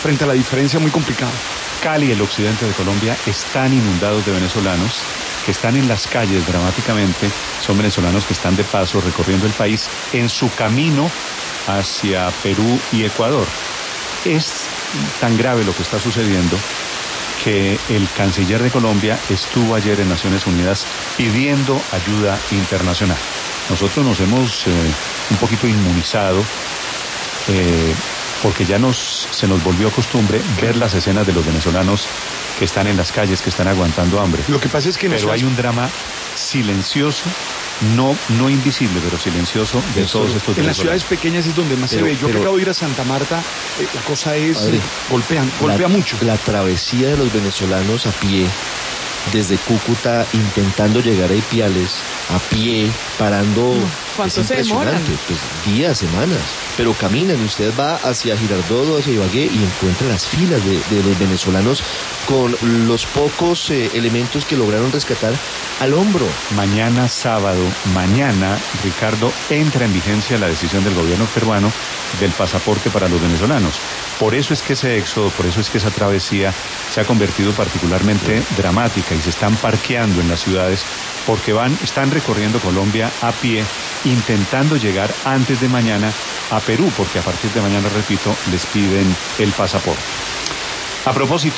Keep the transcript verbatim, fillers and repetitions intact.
frente a la diferencia muy complicado. Cali y el occidente de Colombia están inundados de venezolanos que están en las calles dramáticamente. Son venezolanos que están de paso recorriendo el país en su camino hacia Perú y Ecuador. Es tan grave lo que está sucediendo que el canciller de Colombia estuvo ayer en Naciones Unidas pidiendo ayuda internacional. Nosotros nos hemos eh, un poquito inmunizado eh, porque ya nos se nos volvió costumbre ver las escenas de los venezolanos que están en las calles, que están aguantando hambre. Lo que pasa es que... Pero hay un drama silencioso, no no invisible, pero silencioso de Eso, todos estos en las venezolanos. ciudades pequeñas es donde más Pero, se ve. Yo pero, que acabo de ir a Santa Marta, eh, la cosa es... Padre, golpean, golpea la, mucho. La travesía de los venezolanos a pie, desde Cúcuta, intentando llegar a Ipiales, a pie, parando... ¿Cuánto es se demoran? impresionante, pues días, semanas. Pero caminan, usted va hacia Girardot, hacia Ibagué y encuentra las filas de, de los venezolanos con los pocos eh, elementos que lograron rescatar al hombro. Mañana sábado, mañana, Ricardo, entra en vigencia la decisión del gobierno peruano del pasaporte para los venezolanos. Por eso es que ese éxodo, por eso es que esa travesía se ha convertido particularmente dramática y se están parqueando en las ciudades porque van, están recorriendo Colombia a pie, intentando llegar antes de mañana a Perú, porque a partir de mañana, repito, les piden el pasaporte. A propósito